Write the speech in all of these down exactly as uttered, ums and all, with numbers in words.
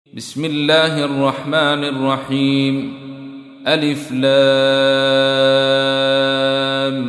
بسم الله الرحمن الرحيم. ألف لام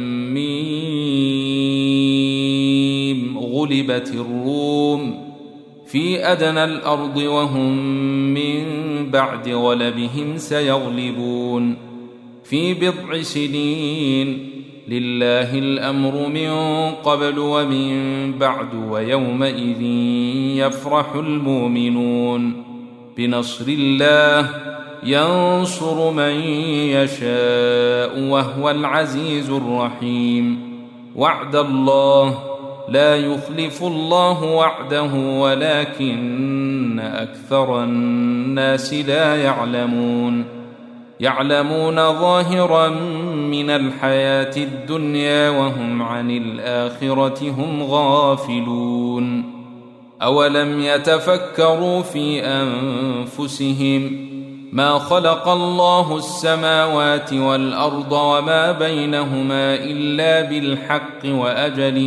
ميم. غلبت الروم في أدنى الأرض وهم من بعد غلبهم سيغلبون في بضع سنين. لله الأمر من قبل ومن بعد ويومئذ يفرح المؤمنون بنصر الله ينصر من يشاء وهو العزيز الرحيم. وعد الله لا يخلف الله وعده ولكن أكثر الناس لا يعلمون. يعلمون ظاهرا من الحياة الدنيا وهم عن الآخرة هم غافلون. أولم يتفكروا في أنفسهم ما خلق الله السماوات والأرض وما بينهما إلا بالحق وأجل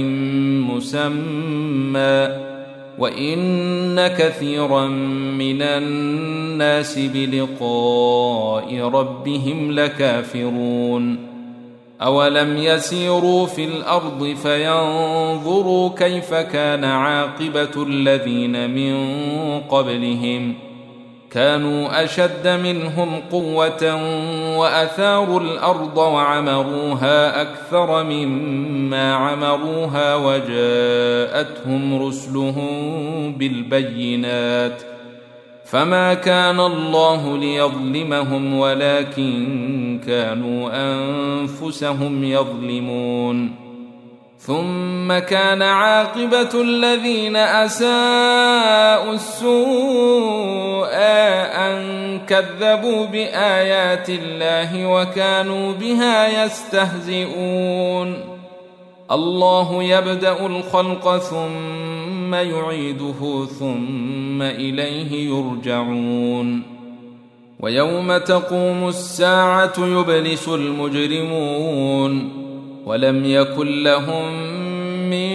مسمى وإن كثيرا من الناس بلقاء ربهم لكافرون. أولم يسيروا في الأرض فينظروا كيف كان عاقبة الذين من قبلهم كانوا أشد منهم قوة وأثاروا الأرض وعمروها أكثر مما عمروها وجاءتهم رسلهم بالبينات فما كان الله ليظلمهم ولكن كانوا أنفسهم يظلمون. ثم كان عاقبة الذين أساءوا السوء أن كذبوا بآيات الله وكانوا بها يستهزئون. الله يبدأ الخلق ثم يعيده ثم إليه يرجعون. ويوم تقوم الساعة يبلس المجرمون ولم يكن لهم من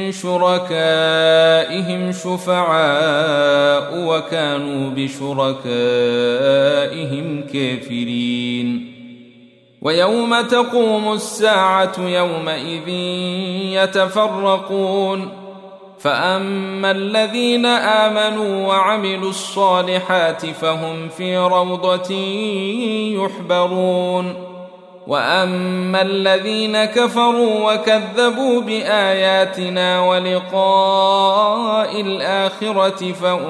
شركائهم شفعاء وكانوا بشركائهم كافرين. ويوم تقوم الساعة يومئذ يتفرقون فأما الذين آمنوا وعملوا الصالحات فهم في روضة يحبرون وأما الذين كفروا وكذبوا بآياتنا ولقاء الآخرة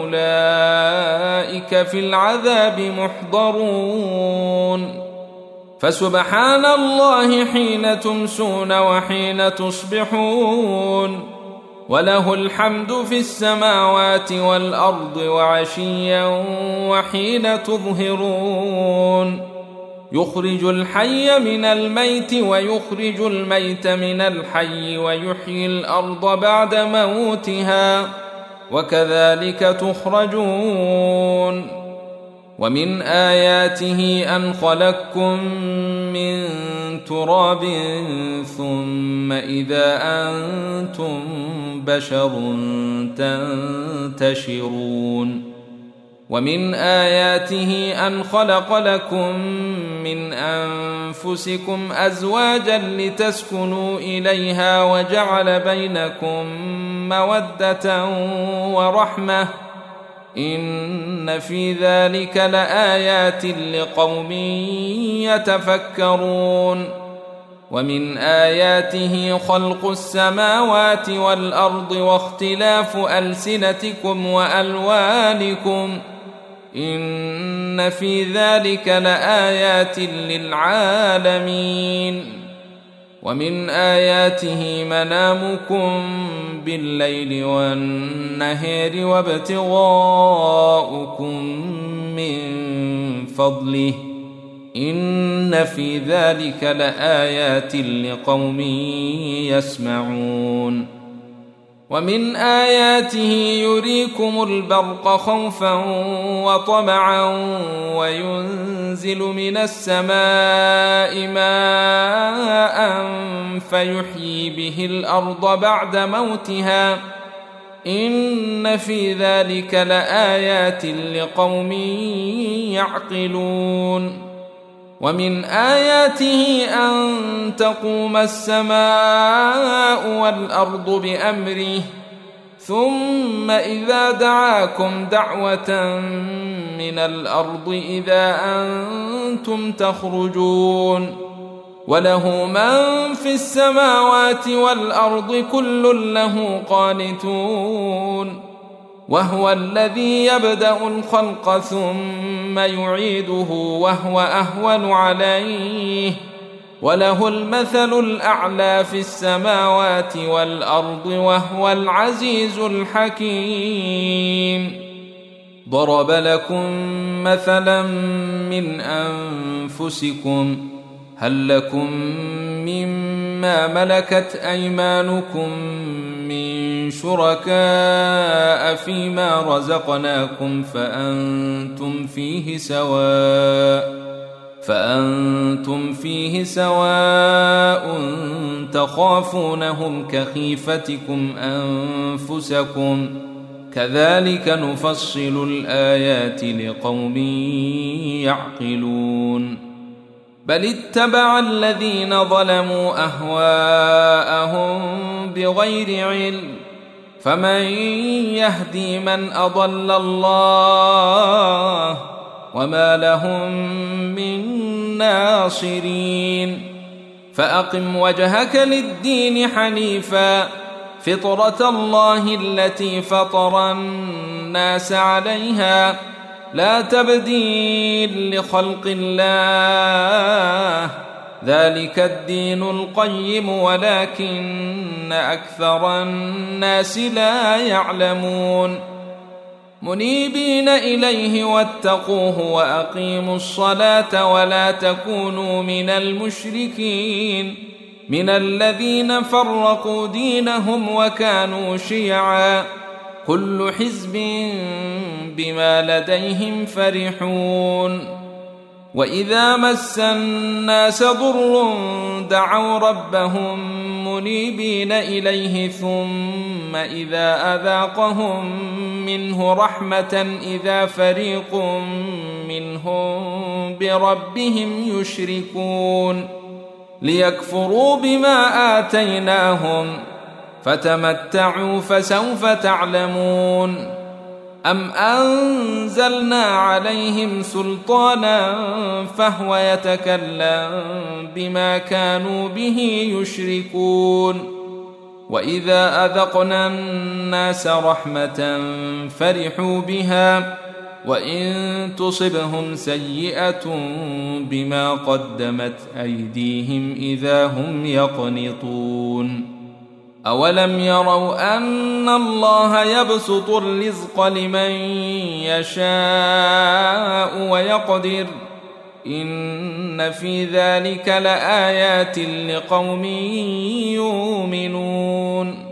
فأولئك في العذاب محضرون. فسبحان الله حين تمسون وحين تصبحون وله الحمد في السماوات والأرض وعشيا وحين تظهرون. يخرج الحي من الميت ويخرج الميت من الحي ويحيي الأرض بعد موتها وكذلك تخرجون. ومن آياته أن خلقكم من تراب ثم إذا أنتم بشر تنتشرون. ومن آياته أن خلق لكم من أنفسكم أزواجا لتسكنوا إليها وجعل بينكم مودة ورحمة إن في ذلك لآيات لقوم يتفكرون. ومن آياته خلق السماوات والأرض واختلاف ألسنتكم وألوانكم إن في ذلك لآيات للعالمين. ومن آياته منامكم بالليل والنهار وابتغاؤكم من فضله إن في ذلك لآيات لقوم يسمعون. ومن آياته يريكم البرق خوفا وطمعا وينزل من السماء ماء فيحيي به الأرض بعد موتها إن في ذلك لآيات لقوم يعقلون. ومن آياته أن تقوم السماء والأرض بأمره ثم إذا دعاكم دعوة من الأرض إذا أنتم تخرجون. وله من في السماوات والأرض كل له قانتون. وهو الذي يبدأ الخلق ثم يعيده وهو أهون عليه وله المثل الأعلى في السماوات والأرض وهو العزيز الحكيم. ضرب لكم مثلا من أنفسكم هل لكم مما ملكت أيمانكم من شركاء فيما رزقناكم فأنتم فيه سواء فأنتم فيه سواء تخافونهم كخيفتكم أنفسكم كذلك نفصل الآيات لقوم يعقلون. بل اتبع الذين ظلموا أهواءهم بغير علم فمن يهدي من أضل الله وما لهم من ناصرين. فأقم وجهك للدين حنيفا فطرة الله التي فطر الناس عليها لا تبديل لخلق الله ذلك الدين القيم ولكن أكثر الناس لا يعلمون. منيبين إليه واتقوه وأقيموا الصلاة ولا تكونوا من المشركين من الذين فرقوا دينهم وكانوا شيعا كل حزب بما لديهم فرحون. وإذا مس الناس ضر دعوا ربهم منيبين إليه ثم إذا أذاقهم منه رحمة إذا فريق منهم بربهم يشركون ليكفروا بما آتيناهم فتمتعوا فسوف تعلمون. أم أنزلنا عليهم سلطانا فهو يتكلم بما كانوا به يشركون. وإذا أذقنا الناس رحمة فرحوا بها وإن تصبهم سيئة بما قدمت أيديهم إذا هم يقنطون. أولم يروا أن الله يبسط الرزق لمن يشاء ويقدر إن في ذلك لآيات لقوم يؤمنون.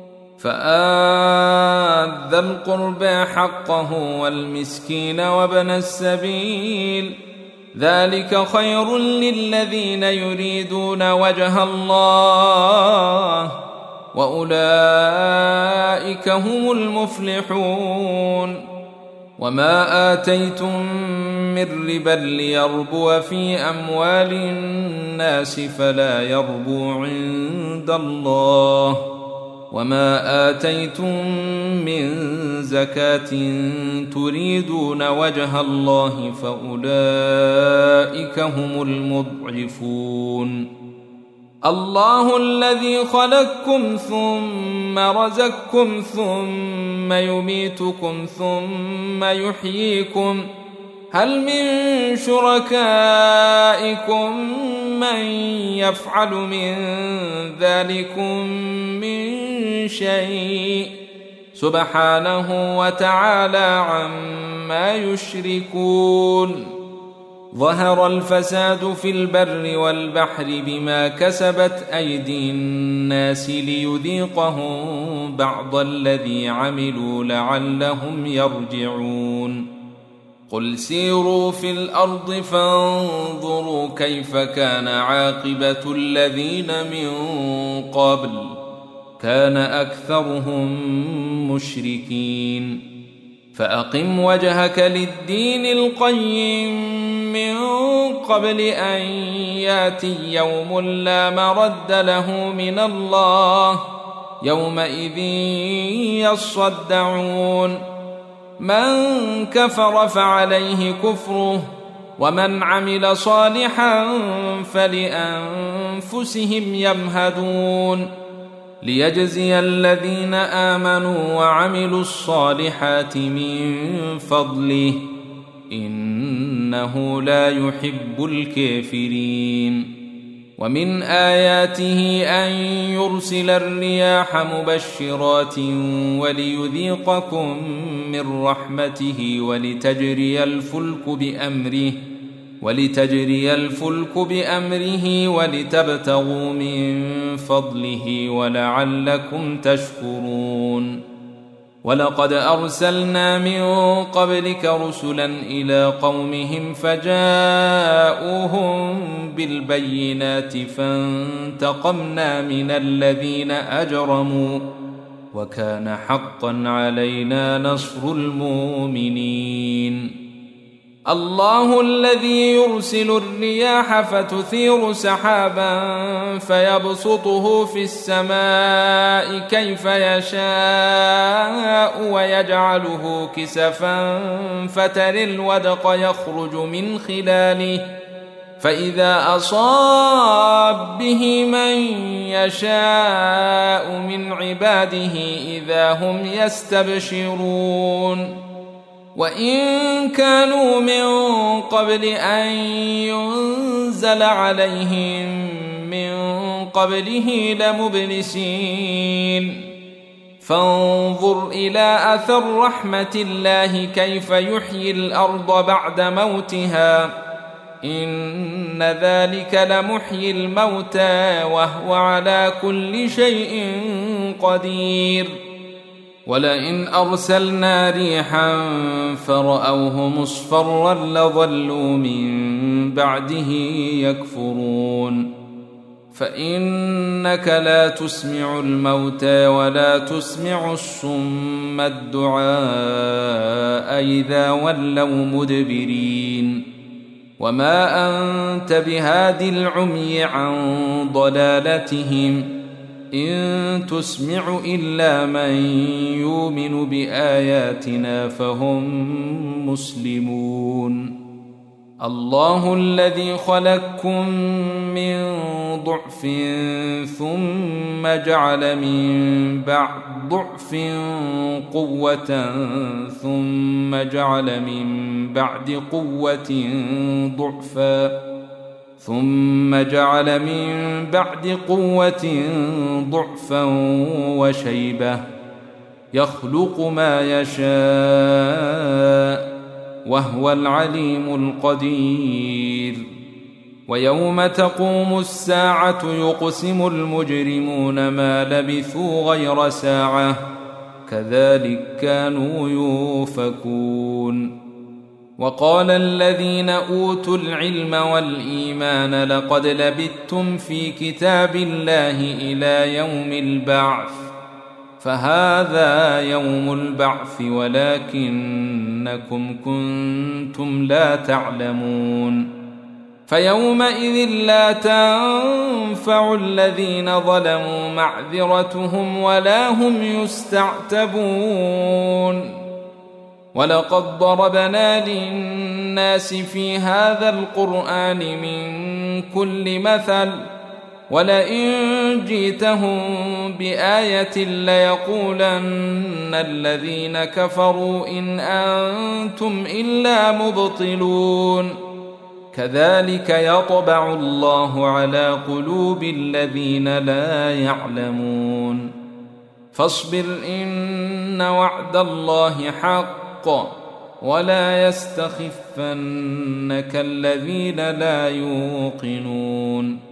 فآت ذا القربى حقه والمسكين وابن السبيل ذلك خير للذين يريدون وجه الله وأولئك هم المفلحون. وما آتيتم من ربا ليربو في أموال الناس فلا يربو عند الله وما آتيتم من زكاة تريدون وجه الله فأولئك هم المضعفون. الله الذي خلقكم ثم رزقكم ثم يميتكم ثم يحييكم هل من شركائكم من يفعل من ذلكم من شيء سبحانه وتعالى عما يشركون. ظهر الفساد في البر والبحر بما كسبت أيدي الناس ليذيقهم بعض الذي عملوا لعلهم يرجعون. قل سيروا في الأرض فانظروا كيف كان عاقبة الذين من قبل كان أكثرهم مشركين فأقم وجهك للدين القيم من قبل أن ياتي يوم لا مرد له من الله يومئذ يصدعون من كفر فعليه كفره ومن عمل صالحا فلأنفسهم يمهدون ليجزي الذين آمنوا وعملوا الصالحات من فضله إنه لا يحب الكافرين ومن آياته أن يرسل الرياح مبشرات وليذيقكم من رحمته ولتجري الفلك بأمره ولتجري الفلك بأمره ولتبتغوا من فضله ولعلكم تشكرون ولقد أرسلنا من قبلك رسلا إلى قومهم فجاءوهم بالبينات فانتقمنا من الذين أجرموا وكان حقا علينا نصر المؤمنين الله الذي يرسل الرياح فتثير سحابا فيبسطه في السماء كيف يشاء ويجعله كسفا فترى الودق يخرج من خلاله فإذا أصاب به من يشاء من عباده إذا هم يستبشرون وإن كانوا من قبل أن ينزل عليهم من قبله لمبلسين فانظر إلى أثر رحمة الله كيف يحيي الأرض بعد موتها إن ذلك لمحيي الموتى وهو على كل شيء قدير ولئن أرسلنا ريحا فرأوه مصفرا لظلوا من بعده يكفرون فإنك لا تسمع الموتى ولا تسمع الصم الدعاء إذا ولوا مدبرين وما أنت بهاد العمي عن ضلالتهم إن تسمع إلا من يؤمن بآياتنا فهم مسلمون الله الذي خلقكم من ضعف ثم جعل من بعد ضعف قوة ثم جعل من بعد قوة ضعفا ثم جعل من بعد قوة ضعفا وشيبة يخلق ما يشاء وهو العليم القدير ويوم تقوم الساعة يقسم المجرمون ما لبثوا غير ساعة كذلك كانوا يؤفكون وقال الذين أوتوا العلم والإيمان لقد لبثتم في كتاب الله إلى يوم البعث فهذا يوم البعث ولكنكم كنتم لا تعلمون فيومئذ لا تنفع الذين ظلموا معذرتهم ولا هم يستعتبون ولقد ضربنا للناس في هذا القرآن من كل مثل ولئن جئتهم بآية ليقولن الذين كفروا إن أنتم إلا مبطلون كذلك يطبع الله على قلوب الذين لا يعلمون فاصبر إن وعد الله حق ولا يستخفنك الذين لا يوقنون